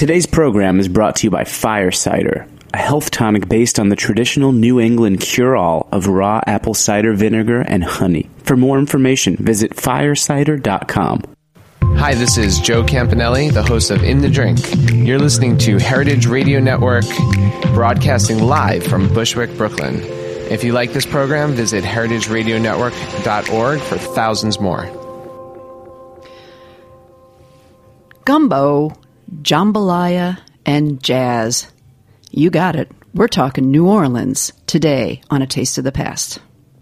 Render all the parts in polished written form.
Today's program is brought to you by Fire Cider, a health tonic based on the traditional New England cure-all of raw apple cider vinegar and honey. For more information, visit firecider.com. Hi, this is Joe Campanelli, the host of In the Drink. You're listening to Heritage Radio Network, broadcasting live from Bushwick, Brooklyn. If you like this program, visit heritageradionetwork.org for thousands more. Gumbo, jambalaya, and jazz. You got it. We're talking New Orleans today on A Taste of the Past.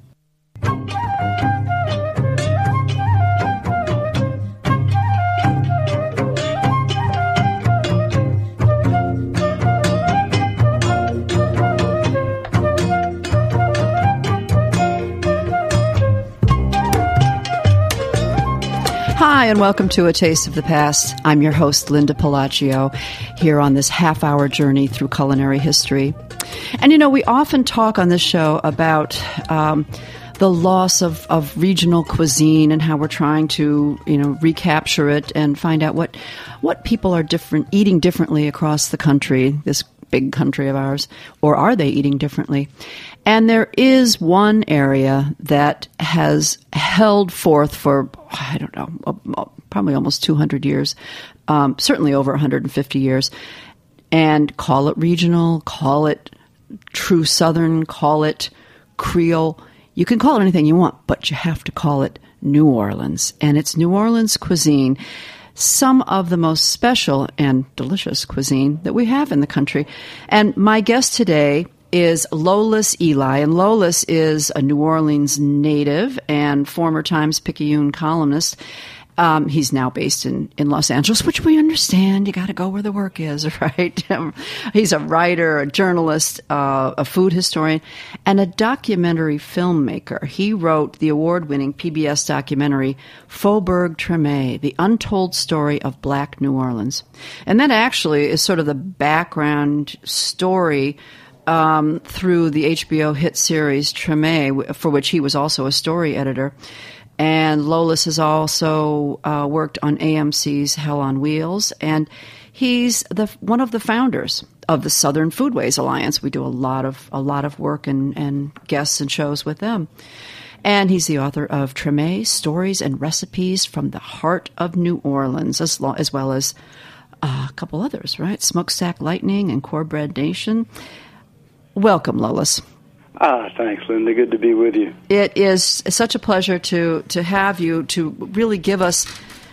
Hi, and welcome to A Taste of the Past. I'm your host, Linda Palacio, here on this half-hour journey through culinary history. And, we often talk on this show about the loss of regional cuisine and how we're trying to, recapture it and find out what people are eating differently across the country, this big country of ours, or are they eating differently? And there is one area that has held forth for, probably almost 200 years, certainly over 150 years, and call it regional, call it true Southern, call it Creole. You can call it anything you want, but you have to call it New Orleans. And it's New Orleans cuisine, some of the most special and delicious cuisine that we have in the country. And my guest today is Lolis Eli, and Lolis is a New Orleans native and former Times-Picayune columnist. He's now based in Los Angeles, which we understand. You got to go where the work is, right? He's a writer, a journalist, a food historian, and a documentary filmmaker. He wrote the award-winning PBS documentary Faubourg Treme, The Untold Story of Black New Orleans. And that actually is sort of the background story through the HBO hit series Treme, for which he was also a story editor. And Lolis has also worked on AMC's Hell on Wheels, and he's one of the founders of the Southern Foodways Alliance. We do a lot of work and guests and shows with them. And he's the author of Treme, Stories and Recipes from the Heart of New Orleans, as well as a couple others, right? Smokestack Lightning and Cornbread Nation. Welcome, Lolis. Thanks, Linda. Good to be with you. It is such a pleasure to have you to really give us,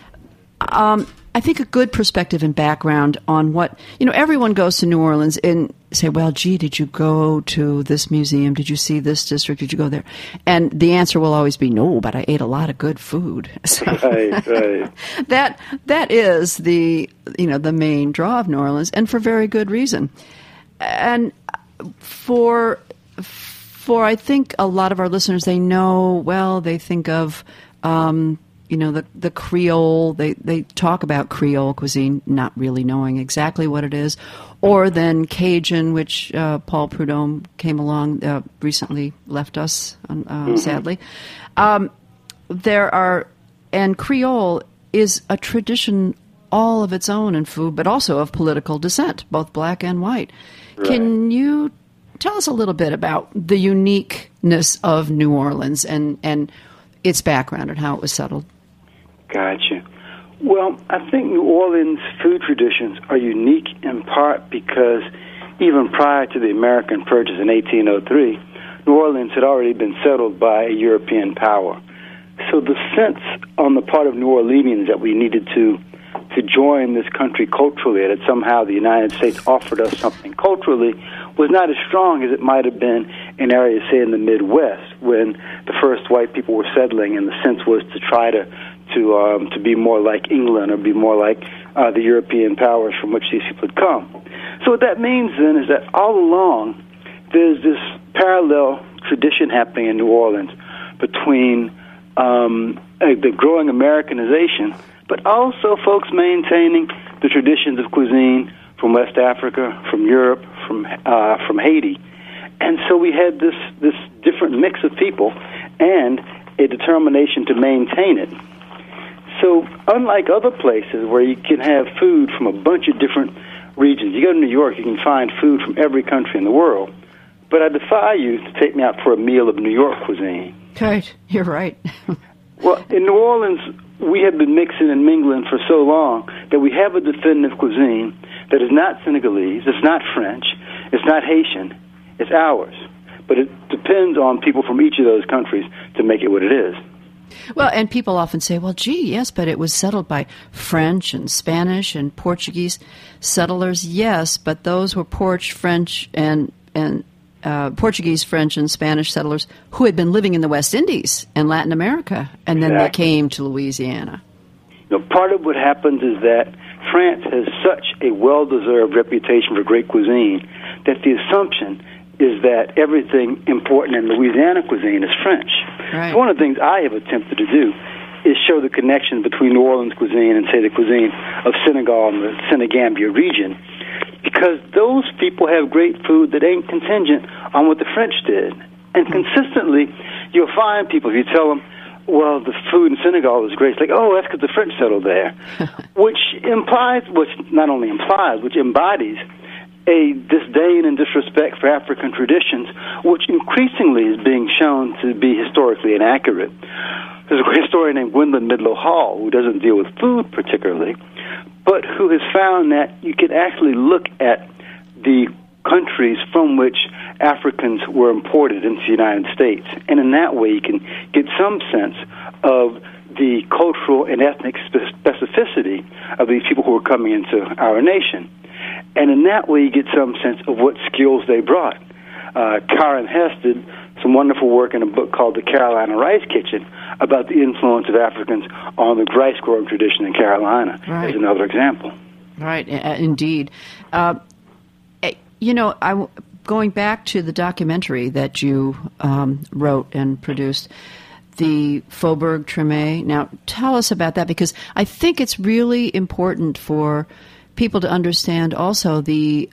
I think, a good perspective and background on what, everyone goes to New Orleans and say, well, gee, did you go to this museum? Did you see this district? Did you go there? And the answer will always be no, but I ate a lot of good food. So Right. That is the main draw of New Orleans, and for very good reason. And for I think a lot of our listeners, they think of, the Creole. They talk about Creole cuisine, not really knowing exactly what it is. Or then Cajun, which Paul Prudhomme came along, recently left us, sadly. And Creole is a tradition all of its own in food, but also of political dissent, both black and white. Right. Can you tell us a little bit about the uniqueness of New Orleans and its background and how it was settled? Gotcha. Well, I think New Orleans food traditions are unique in part because even prior to the American purchase in 1803, New Orleans had already been settled by a European power. So the sense on the part of New Orleanians that we needed to join this country culturally, that somehow the United States offered us something culturally, was not as strong as it might have been in areas, say, in the Midwest, when the first white people were settling, and the sense was to try to be more like England or be more like the European powers from which these people had come. So what that means, then, is that all along there's this parallel tradition happening in New Orleans between the growing Americanization, but also folks maintaining the traditions of cuisine from West Africa, from Europe, from Haiti. And so we had this different mix of people and a determination to maintain it. So unlike other places where you can have food from a bunch of different regions. You go to New York, you can find food from every country in the world. But I defy you to take me out for a meal of New York cuisine. Right, you're right. Well, in New Orleans, we have been mixing and mingling for so long that we have a definitive cuisine that is not Senegalese, it's not French, it's not Haitian, it's ours. But it depends on people from each of those countries to make it what it is. Well, and people often say, well, gee, yes, but it was settled by French and Spanish and Portuguese settlers. Yes, but those were Portuguese, French, and Spanish settlers who had been living in the West Indies and Latin America, and then they came to Louisiana. Part of what happens is that France has such a well-deserved reputation for great cuisine that the assumption is that everything important in Louisiana cuisine is French. Right. So one of the things I have attempted to do is show the connection between New Orleans cuisine and, say, the cuisine of Senegal and the Senegambia region, because those people have great food that ain't contingent on what the French did. And consistently, you'll find people, if you tell them, well, the food in Senegal is great, it's like, oh, that's because the French settled there, which not only implies, which embodies a disdain and disrespect for African traditions, which increasingly is being shown to be historically inaccurate. There's a great historian named Gwendolyn Midlo Hall who doesn't deal with food particularly, but who has found that you can actually look at the countries from which Africans were imported into the United States, and in that way you can get some sense of the cultural and ethnic specificity of these people who were coming into our nation. And in that way, you get some sense of what skills they brought. Karen Hess did some wonderful work in a book called The Carolina Rice Kitchen about the influence of Africans on the rice-growing tradition in Carolina, as another example. Right, indeed. Going back to the documentary that you wrote and produced, the Faubourg Treme. Now, tell us about that, because I think it's really important for people to understand also the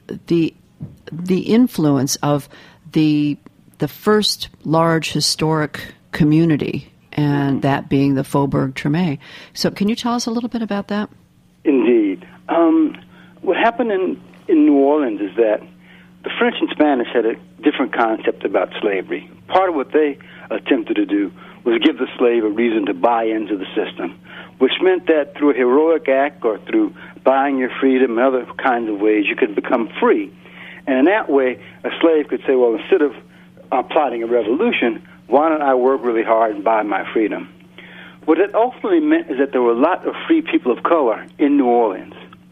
influence of the first large historic community, and that being the Faubourg Treme. So can you tell us a little bit about that? Indeed. What happened in New Orleans is that the French and Spanish had a different concept about slavery. Part of what they attempted to do was give the slave a reason to buy into the system, which meant that through a heroic act or through buying your freedom and other kinds of ways, you could become free. And in that way, a slave could say, well, instead of plotting a revolution, why don't I work really hard and buy my freedom? What it ultimately meant is that there were a lot of free people of color in New Orleans.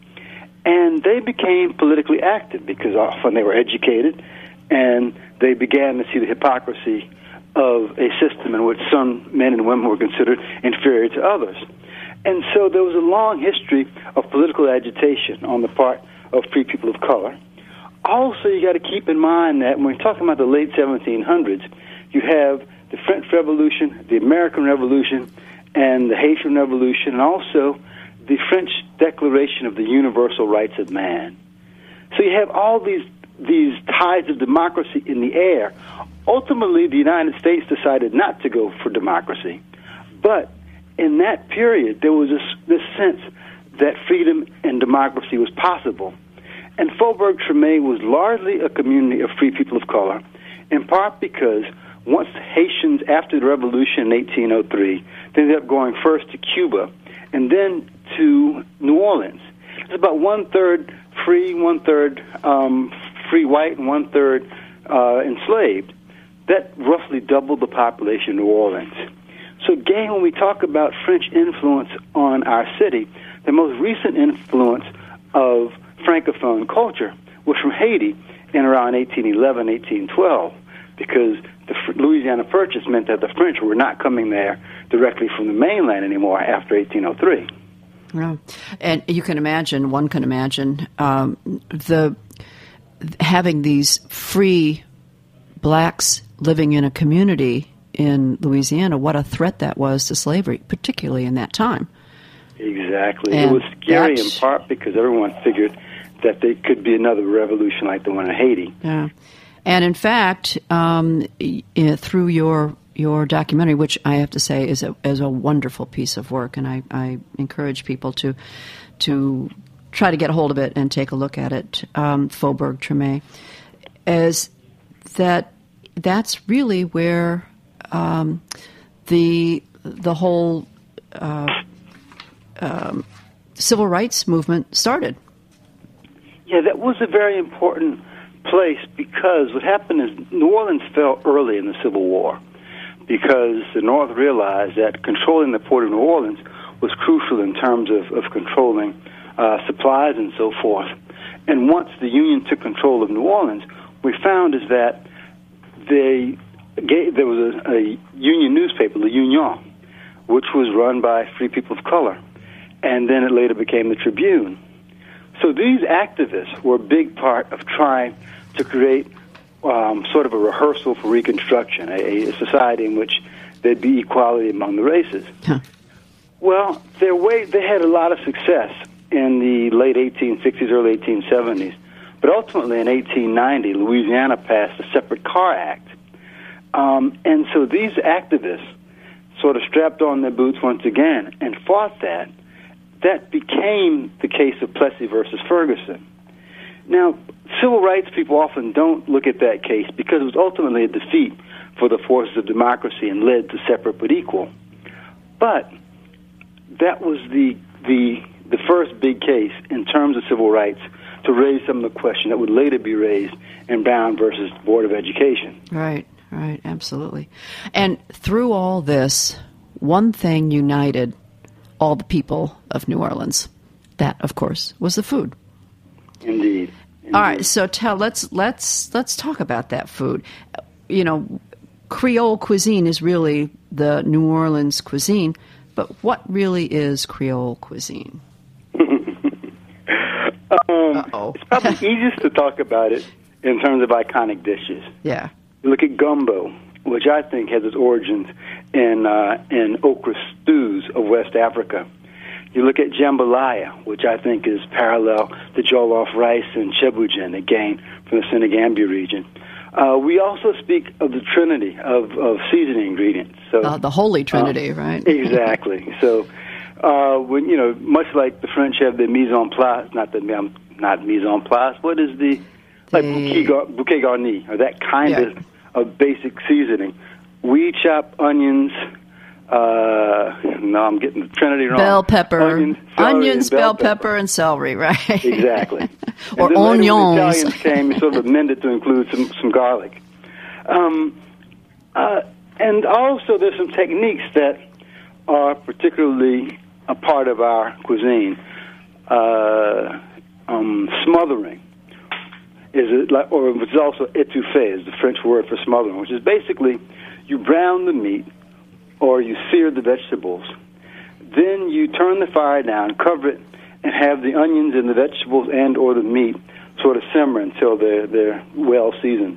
And they became politically active because often they were educated, and they began to see the hypocrisy of a system in which some men and women were considered inferior to others. And so there was a long history of political agitation on the part of free people of color. Also, you got to keep in mind that when we're talking about the late 1700s, you have the French Revolution, the American Revolution, and the Haitian Revolution, and also the French Declaration of the Universal Rights of Man. So you have all these tides of democracy in the air. Ultimately, the United States decided not to go for democracy. But in that period, there was this sense that freedom and democracy was possible. And Faubourg Treme was largely a community of free people of color, in part because once Haitians, after the revolution in 1803, they ended up going first to Cuba and then to New Orleans. It's about one-third free, one-third free white, and one-third enslaved. That roughly doubled the population of New Orleans. So again, when we talk about French influence on our city, the most recent influence of Francophone culture was from Haiti in around 1811, 1812, because the Louisiana Purchase meant that the French were not coming there directly from the mainland anymore after 1803. Yeah. And one can imagine having these free blacks living in a community in Louisiana, what a threat that was to slavery, particularly in that time. Exactly. And it was scary in part because everyone figured that there could be another revolution like the one in Haiti. Yeah. And in fact, through your documentary, which I have to say is a wonderful piece of work, and I encourage people to try to get a hold of it and take a look at it, Faubourg Treme, is that's really where the whole civil rights movement started. Yeah, that was a very important place because what happened is New Orleans fell early in the Civil War because the North realized that controlling the port of New Orleans was crucial in terms of controlling supplies and so forth. And once the Union took control of New Orleans, we found is that there was a Union newspaper, the Union, which was run by free people of color, and then it later became the Tribune. So these activists were a big part of trying to create sort of a rehearsal for Reconstruction, a society in which there'd be equality among the races. Huh. Well, they had a lot of success in the late 1860s, early 1870s, but ultimately in 1890, Louisiana passed the Separate Car Act. And so these activists sort of strapped on their boots once again and fought that. That became the case of Plessy versus Ferguson. Now, civil rights people often don't look at that case because it was ultimately a defeat for the forces of democracy and led to separate but equal. But that was the first big case in terms of civil rights to raise some of the question that would later be raised in Brown versus Board of Education. Right, absolutely. And through all this, one thing united all the people of New Orleans. That, of course, was the food. Indeed. All right, so let's talk about that food. You know, Creole cuisine is really the New Orleans cuisine, but what really is Creole cuisine? It's probably easiest to talk about it in terms of iconic dishes. Yeah. You look at gumbo, which I think has its origins in okra stews of West Africa. You look at jambalaya, which I think is parallel to jollof rice and cheboujen, again from the Senegambia region. We also speak of the trinity of seasoning ingredients. So the Holy Trinity, right? Exactly. So when much like the French have the mise en place, not mise en place. What is the bouquet garni, or that kind of basic seasoning? We chop onions. No, I'm getting the Trinity wrong. Bell pepper, onions, bell pepper, and celery, right? Exactly. Or and then onions. When the Italians came, we sort of amended to include some garlic. And also, there's some techniques that are particularly a part of our cuisine. Smothering which is also étouffée, is the French word for smothering, which is basically you brown the meat or you sear the vegetables. Then you turn the fire down, cover it, and have the onions and the vegetables and or the meat sort of simmer until they're well seasoned.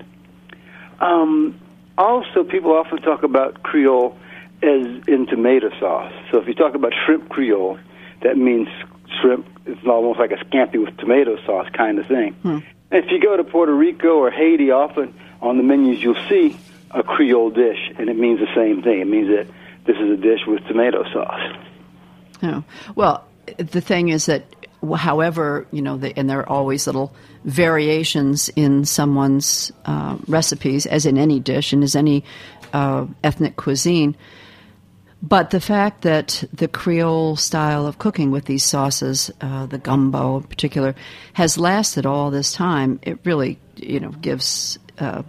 Also, people often talk about Creole as in tomato sauce. So if you talk about shrimp Creole, that means shrimp. It's almost like a scampi with tomato sauce kind of thing. And if you go to Puerto Rico or Haiti, often on the menus you'll see a Creole dish, and it means the same thing. It means that this is a dish with tomato sauce. Oh. Well, the thing is that, however, and there are always little variations in someone's recipes, as in any dish and as any ethnic cuisine. But the fact that the Creole style of cooking with these sauces, the gumbo in particular, has lasted all this time, it really, gives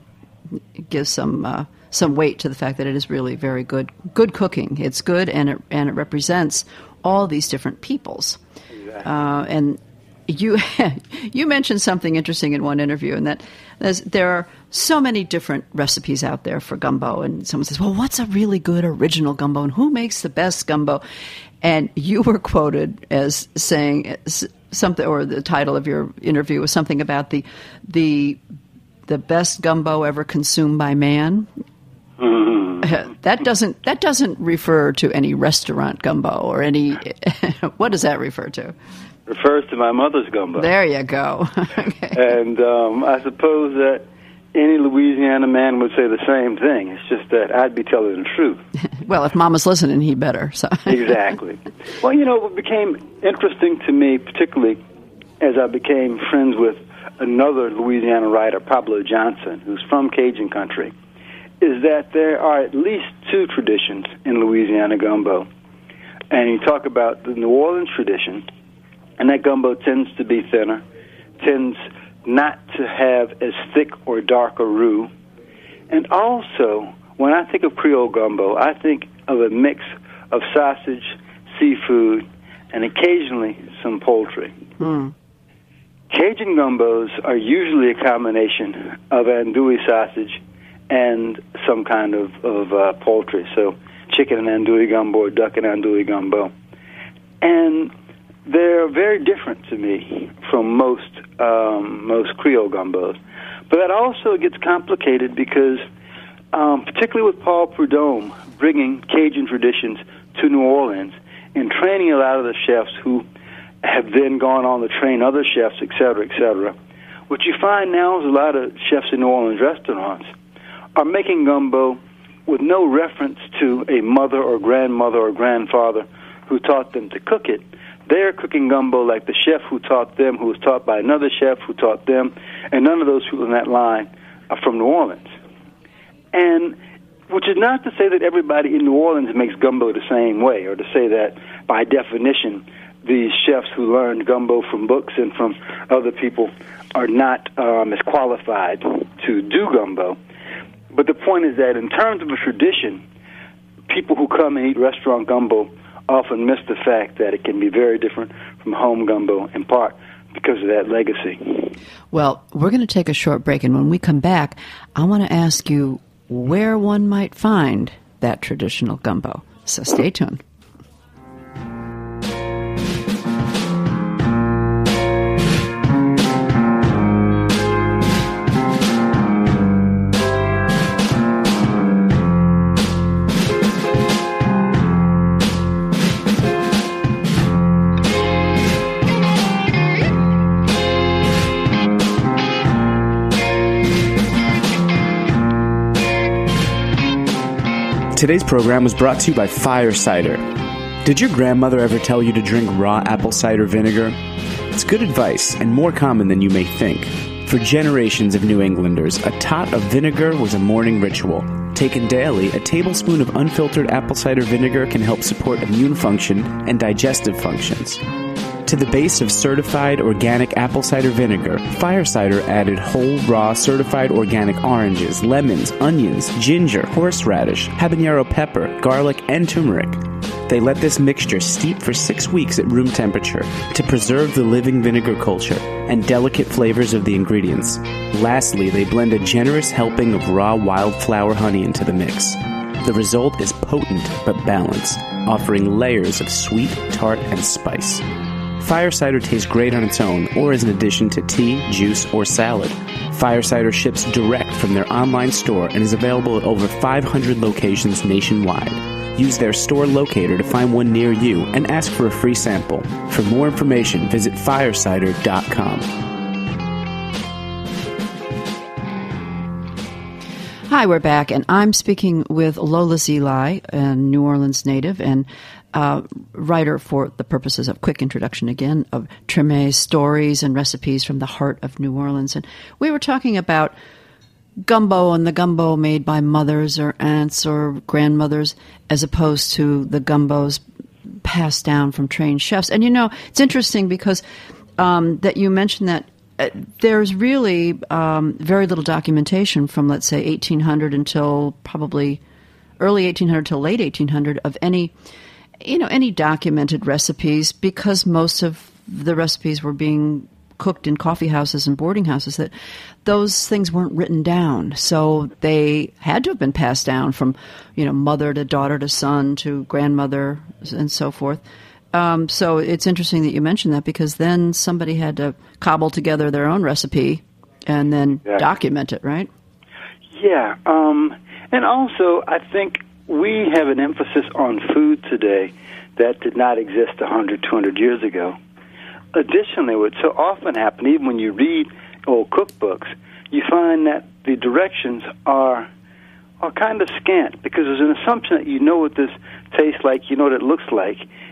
some weight to the fact that it is really very good cooking. It's good, and it represents all these different peoples. Exactly. And you mentioned something interesting in one interview, and that there are so many different recipes out there for gumbo, and someone says, well, what's a really good original gumbo, and who makes the best gumbo? And you were quoted as saying something, or the title of your interview was something about the best gumbo ever consumed by man. Mm-hmm. That doesn't refer to any restaurant gumbo or any. What does that refer to? Refers to my mother's gumbo. There you go. Okay. And I suppose that any Louisiana man would say the same thing. It's just that I'd be telling the truth. Well, if Mama's listening, he better. So. Exactly. Well, what became interesting to me, particularly as I became friends with another Louisiana writer, Pablo Johnson, who's from Cajun country, is that there are at least two traditions in Louisiana gumbo. And you talk about the New Orleans tradition, and that gumbo tends to be thinner, tends not to have as thick or dark a roux. And also, when I think of Creole gumbo, I think of a mix of sausage, seafood, and occasionally some poultry. Cajun gumbos are usually a combination of andouille sausage and some kind of poultry, so chicken and andouille gumbo or duck and andouille gumbo. And they're very different to me from most Creole gumbos. But that also gets complicated because, particularly with Paul Prudhomme bringing Cajun traditions to New Orleans and training a lot of the chefs who have then gone on to train other chefs, et cetera, what you find now is a lot of chefs in New Orleans restaurants are making gumbo with no reference to a mother or grandmother or grandfather who taught them to cook it. They're cooking gumbo like the chef who taught them, who was taught by another chef who taught them, and none of those people in that line are from New Orleans. And which is not to say that everybody in New Orleans makes gumbo the same way, or to say that by definition these chefs who learned gumbo from books and from other people are not as qualified to do gumbo. But the point is that in terms of a tradition, people who come and eat restaurant gumbo often miss the fact that it can be very different from home gumbo, in part because of that legacy. Well, we're going to take a short break, and when we come back, I want to ask you where one might find that traditional gumbo. So stay tuned. Today's program was brought to you by Fire Cider. Did your grandmother ever tell you to drink raw apple cider vinegar? It's good advice and more common than you may think. For generations of New Englanders, a tot of vinegar was a morning ritual. Taken daily, a tablespoon of unfiltered apple cider vinegar can help support immune function and digestive functions. To the base of certified organic apple cider vinegar, Fire Cider added whole, raw, certified organic oranges, lemons, onions, ginger, horseradish, habanero pepper, garlic, and turmeric. They let this mixture steep for 6 weeks at room temperature to preserve the living vinegar culture and delicate flavors of the ingredients. Lastly, they blend a generous helping of raw wildflower honey into the mix. The result is potent but balanced, offering layers of sweet, tart, and spice. Fire Cider tastes great on its own or as an addition to tea, juice, or salad. Fire Cider ships direct from their online store and is available at over 500 locations nationwide. Use their store locator to find one near you and ask for a free sample. For more information, visit firecider.com. Hi, we're back, and I'm speaking with Lola Zeli, a New Orleans native and writer, for the purposes of quick introduction again, of Treme Stories and Recipes from the Heart of New Orleans. And we were talking about gumbo and the gumbo made by mothers or aunts or grandmothers as opposed to the gumbos passed down from trained chefs. And, you know, it's interesting because that you mentioned that there's really very little documentation from, let's say, 1800 until probably early 1800 till late 1800 of any documented recipes, because most of the recipes were being cooked in coffee houses and boarding houses, that those things weren't written down. So they had to have been passed down from, mother to daughter to son to grandmother and so forth. So it's interesting that you mentioned that, because then somebody had to cobble together their own recipe and then document it, right? Yeah. And also, I think we have an emphasis on food today that did not exist 100, 200 years ago. Additionally, what so often happens, even when you read old cookbooks, you find that the directions are kind of scant, because there's an assumption that you know what this tastes like, you know what it looks like,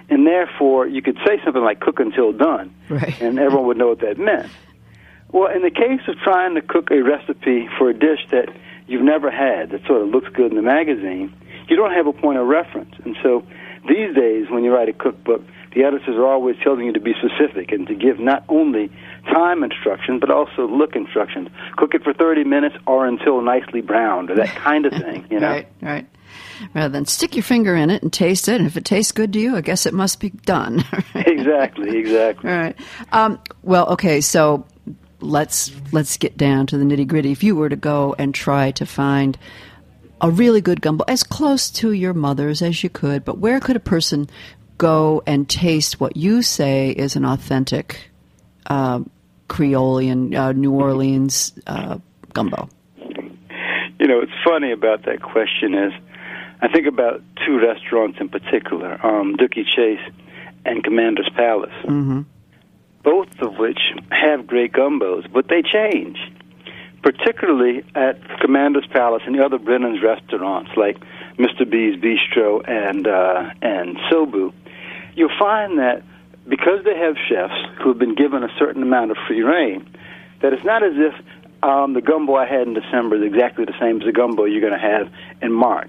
And therefore, you could say something like cook until done, right. and everyone would know what that meant. Well, in the case of trying to cook a recipe for a dish that you've never had, that sort of looks good in the magazine, you don't have a point of reference. And so these days, when you write a cookbook, the editors are always telling you to be specific and to give not only time instructions, but also look instructions. Cook it for 30 minutes or until nicely browned, or that kind of thing, you know? Right. Rather than stick your finger in it and taste it, and if it tastes good to you, I guess it must be done. Exactly. All right. Well, okay, so let's get down to the nitty-gritty. If you were to go and try to find a really good gumbo, as close to your mother's as you could, but where could a person go and taste what you say is an authentic Creolean, New Orleans gumbo? You know, what's funny about that question is I think about two restaurants in particular, Dooky Chase and Commander's Palace, both of which have great gumbos, but they change, particularly at Commander's Palace and the other Brennan's restaurants like Mr. B's Bistro and Sobu. You'll find that because they have chefs who have been given a certain amount of free reign, that it's not as if the gumbo I had in December is exactly the same as the gumbo you're going to have in March.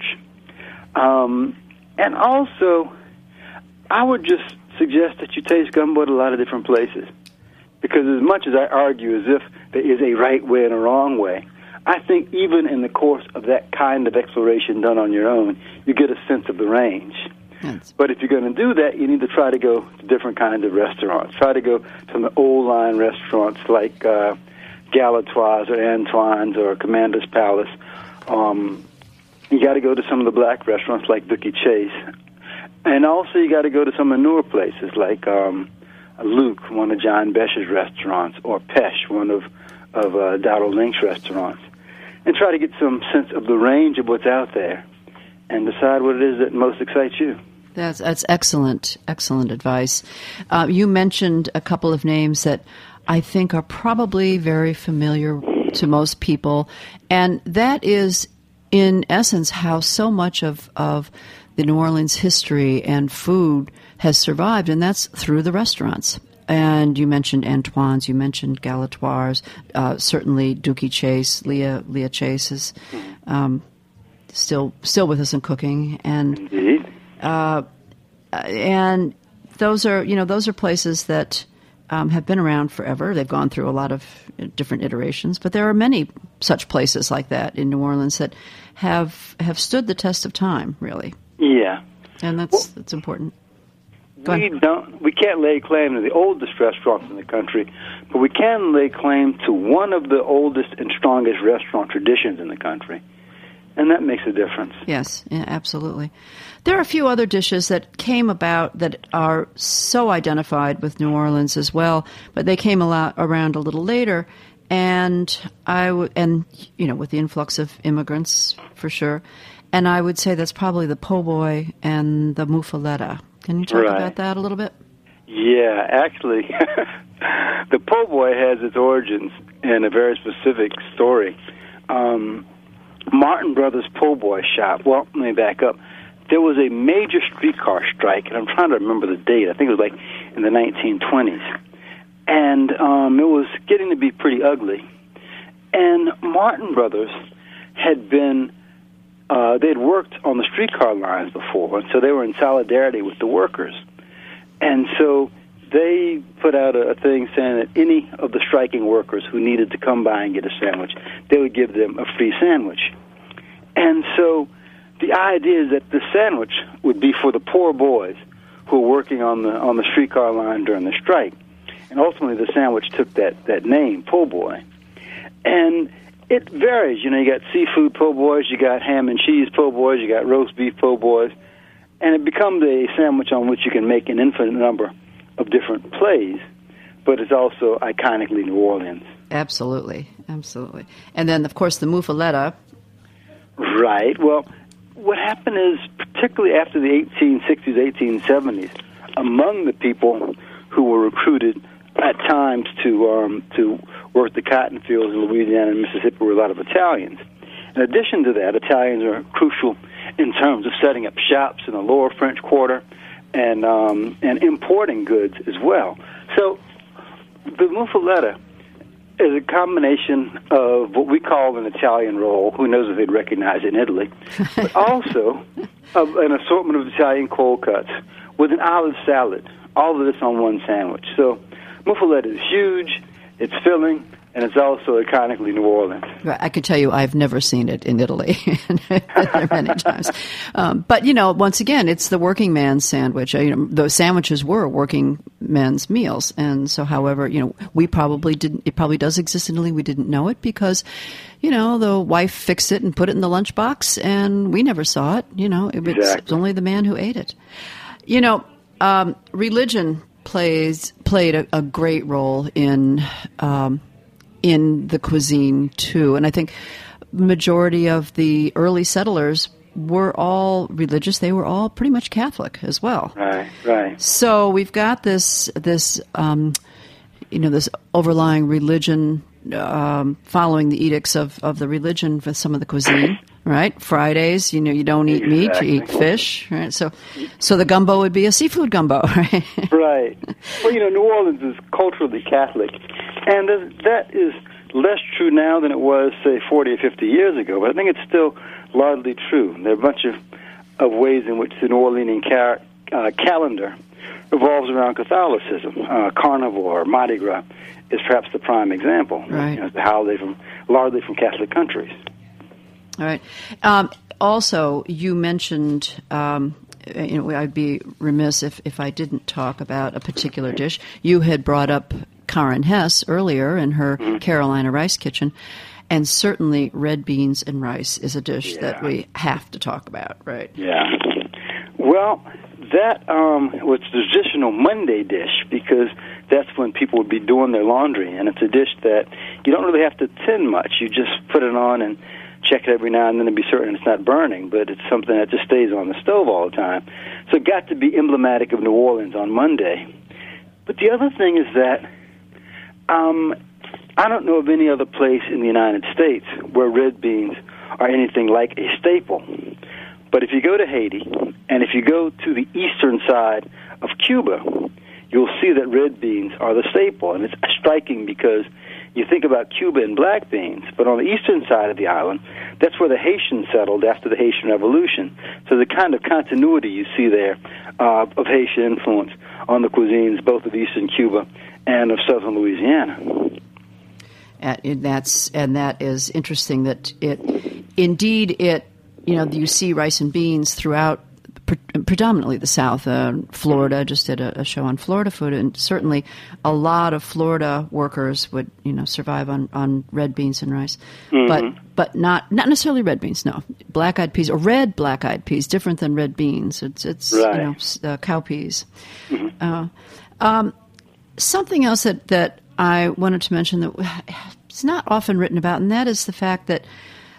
And also, I would just suggest that you taste gumbo at a lot of different places. Because as much as I argue as if there is a right way and a wrong way, I think even in the course of that kind of exploration done on your own, you get a sense of the range. Yes. But if you're going to do that, you need to try to go to different kinds of restaurants. Try to go to the old-line restaurants like Galatoire's or Antoine's or Commander's Palace. You got to go to some of the black restaurants like Dooky Chase. And also you got to go to some of the newer places like Luke, one of John Besh's restaurants, or Pesh, one of Dowdell Link's restaurants, and try to get some sense of the range of what's out there and decide what it is that most excites you. That's excellent advice. You mentioned a couple of names that I think are probably very familiar to most people, and that is, in essence, how so much of the New Orleans history and food has survived, and that's through the restaurants. And you mentioned Antoine's, you mentioned Galatoire's, certainly Dooky Chase, Leah Chase is still with us in cooking, and Indeed. And those are places that have been around forever. They've gone through a lot of different iterations, but there are many such places like that in New Orleans that have stood the test of time, really. Yeah. And that's important. We can't lay claim to the oldest restaurants in the country, but we can lay claim to one of the oldest and strongest restaurant traditions in the country. And that makes a difference. Yes, yeah, absolutely. There are a few other dishes that came about that are so identified with New Orleans as well, but they came around a little later, and with the influx of immigrants for sure. And I would say that's probably the po' boy and the muffaletta. Can you talk about that a little bit? Yeah, actually, the po' boy has its origins in a very specific story. Martin Brothers Po' Boy Shop. Well, let me back up. There was a major streetcar strike, and I'm trying to remember the date. I think it was like in the 1920s. And it was getting to be pretty ugly. And Martin Brothers had been, they had worked on the streetcar lines before, and so they were in solidarity with the workers. And so they put out a thing saying that any of the striking workers who needed to come by and get a sandwich, they would give them a free sandwich. And so the idea is that the sandwich would be for the poor boys who were working on the streetcar line during the strike. And ultimately the sandwich took that name, po' boy. And it varies. You know, you got seafood po' boys, you got ham and cheese po' boys, you got roast beef po' boys. And it becomes a sandwich on which you can make an infinite number of different plays, but it's also iconically New Orleans. Absolutely. And then, of course, the muffaletta. Right. Well, what happened is, particularly after the 1860s, 1870s, among the people who were recruited at times to work the cotton fields in Louisiana and Mississippi were a lot of Italians. In addition to that, Italians are crucial in terms of setting up shops in the lower French Quarter, and importing goods as well. So the muffaletta is a combination of what we call an Italian roll. Who knows if they'd recognize it in Italy? But also of an assortment of Italian cold cuts with an olive salad. All of this on one sandwich. So muffaletta is huge, it's filling, and it's also iconically New Orleans. I can tell you I've never seen it in Italy. Been there many times. But, once again, it's the working man's sandwich. Those sandwiches were working men's meals. And so, however, we probably didn't, it probably does exist in Italy. We didn't know it because, the wife fixed it and put it in the lunchbox, and we never saw it. It was only the man who ate it. Religion played a great role in the cuisine too, and I think majority of the early settlers were all religious. They were all pretty much Catholic as well. Right. So we've got this overlying religion, following the edicts of the religion for some of the cuisine. Right, Fridays, you don't eat meat, you eat fish. Right, so the gumbo would be a seafood gumbo, right? Right. Well, New Orleans is culturally Catholic, and that is less true now than it was, say, 40 or 50 years ago. But I think it's still largely true. There are a bunch of ways in which the New Orleans calendar revolves around Catholicism. Carnival or Mardi Gras is perhaps the prime example. Right. It's the holiday largely from Catholic countries. All right. Also, you mentioned, I'd be remiss if I didn't talk about a particular dish. You had brought up Karen Hess earlier in her Carolina Rice Kitchen, and certainly red beans and rice is a dish that we have to talk about, right? Yeah. Well, that was the traditional Monday dish because that's when people would be doing their laundry, and it's a dish that you don't really have to tend much. You just put it on and check it every now and then to be certain it's not burning, but it's something that just stays on the stove all the time. So it got to be emblematic of New Orleans on Monday. But the other thing is that I don't know of any other place in the United States where red beans are anything like a staple. But if you go to Haiti, and if you go to the eastern side of Cuba, you'll see that red beans are the staple. And it's striking because you think about Cuba and black beans, but on the eastern side of the island, that's where the Haitians settled after the Haitian Revolution. So the kind of continuity you see there of Haitian influence on the cuisines, both of eastern Cuba and of southern Louisiana. And that is interesting that you see rice and beans throughout predominantly the South. Florida, just did a show on Florida food, and certainly a lot of Florida workers would survive on red beans and rice, but not necessarily red beans. No, black-eyed peas or red black-eyed peas, different than red beans. It's right. Cow peas. Something else that I wanted to mention that it's not often written about, and that is the fact that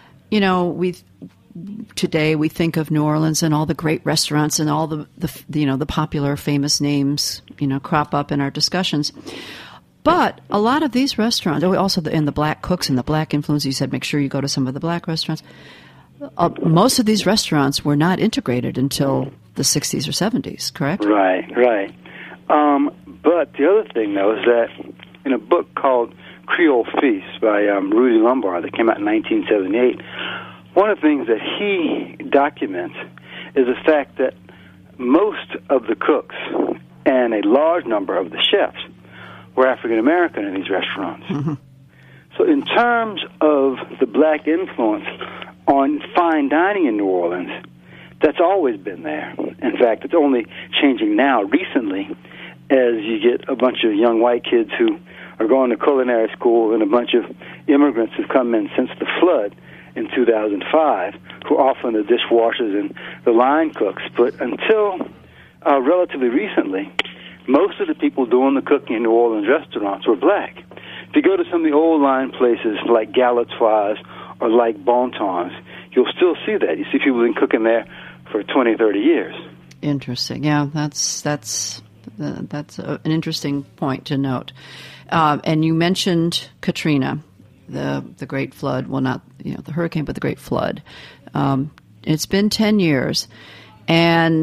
today we think of New Orleans and all the great restaurants and all the popular famous names crop up in our discussions. But a lot of these restaurants, also in the black cooks and the black influence, you said make sure you go to some of the black restaurants. Most of these restaurants were not integrated until the 60s or 70s, correct? Right. But the other thing, though, is that in a book called Creole Feast by Rudy Lombard that came out in 1978, one of the things that he documents is the fact that most of the cooks and a large number of the chefs were African American in these restaurants. Mm-hmm. So in terms of the black influence on fine dining in New Orleans, that's always been there. In fact, it's only changing now recently as you get a bunch of young white kids who are going to culinary school and a bunch of immigrants who've come in since the flood in 2005, who are often the dishwashers and the line cooks. But until relatively recently, most of the people doing the cooking in New Orleans restaurants were black. If you go to some of the old line places like Galatoire's or like Bon Tons, you'll still see that. You see people who've been cooking there for 20, 30 years. Interesting. Yeah, that's an interesting point to note. And you mentioned Katrina, the Great Flood. Well, not the hurricane, but the Great Flood. It's been 10 years, and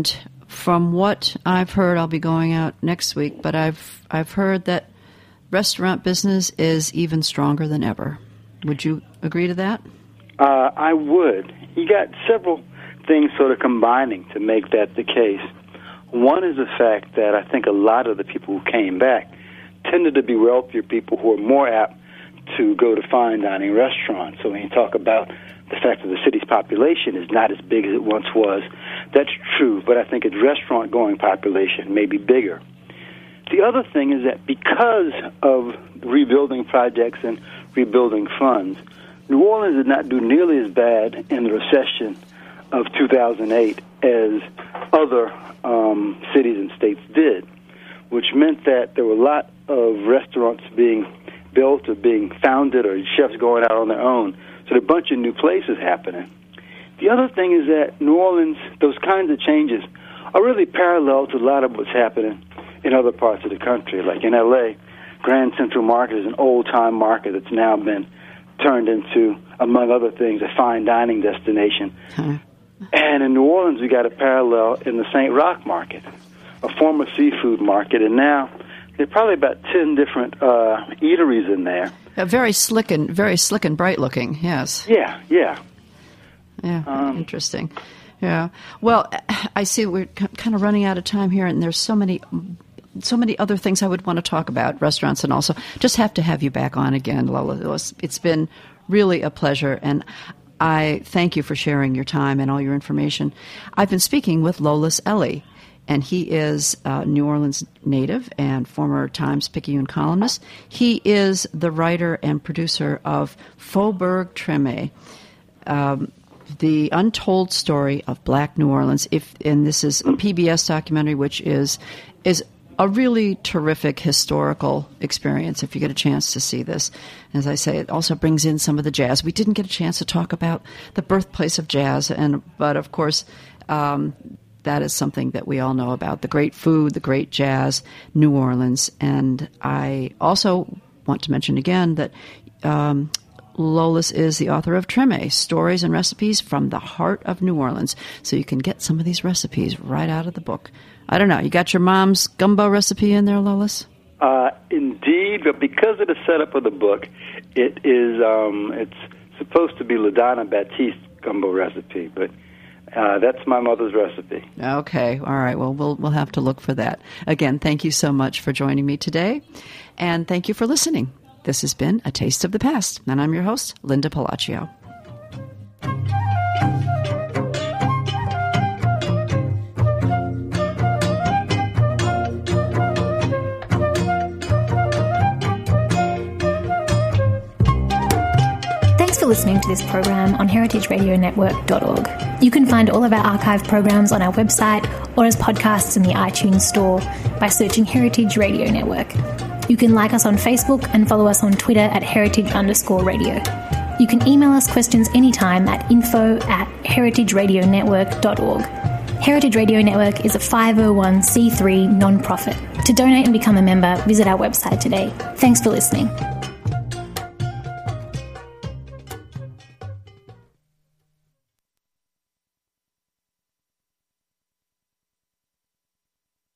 from what I've heard, I'll be going out next week, but I've heard that restaurant business is even stronger than ever. Would you agree to that? I would. You got several things sort of combining to make that the case. One is the fact that I think a lot of the people who came back tended to be wealthier people who are more apt to go to fine dining restaurants. So when you talk about the fact that the city's population is not as big as it once was, that's true, but I think its restaurant-going population may be bigger. The other thing is that because of rebuilding projects and rebuilding funds, New Orleans did not do nearly as bad in the recession of 2008 as other cities and states did, which meant that there were a lot of restaurants being built or being founded or chefs going out on their own. So there are a bunch of new places happening. The other thing is that New Orleans, those kinds of changes are really parallel to a lot of what's happening in other parts of the country. Like in L.A., Grand Central Market is an old-time market that's now been turned into, among other things, a fine dining destination. And in New Orleans, we got a parallel in the St. Roch Market, a former seafood market, and now there are probably about 10 different eateries in there. Very slick and bright looking. Yes. Yeah. Interesting. Yeah. Well, I see we're kind of running out of time here, and there's so many other things I would want to talk about, restaurants, and also just have to have you back on again, Lola. It's been really a pleasure, and I thank you for sharing your time and all your information. I've been speaking with Lolis Elie, and he is a New Orleans native and former Times-Picayune columnist. He is the writer and producer of Faubourg Treme, the untold story of Black New Orleans. And this is a PBS documentary, which is a really terrific historical experience if you get a chance to see this. As I say, it also brings in some of the jazz. We didn't get a chance to talk about the birthplace of jazz, but of course, that is something that we all know about. The great food, the great jazz, New Orleans. And I also want to mention again that Lolis is the author of Treme, Stories and Recipes from the Heart of New Orleans. So you can get some of these recipes right out of the book. I don't know. You got your mom's gumbo recipe in there, Lolis? Indeed, but because of the setup of the book, it is it's supposed to be LaDonna Battiste's gumbo recipe, but that's my mother's recipe. Okay. All right. Well, we'll have to look for that. Again, thank you so much for joining me today, and thank you for listening. This has been A Taste of the Past, and I'm your host, Linda Palacio. Thanks for listening to this program on heritageradionetwork.org. You can find all of our archive programs on our website or as podcasts in the iTunes Store by searching Heritage Radio Network. You can like us on Facebook and follow us on Twitter at heritage_radio. You can email us questions anytime at info@heritageradionetwork.org. Heritage Radio Network is a 501c3 non-profit. To donate and become a member, visit our website today. Thanks for listening.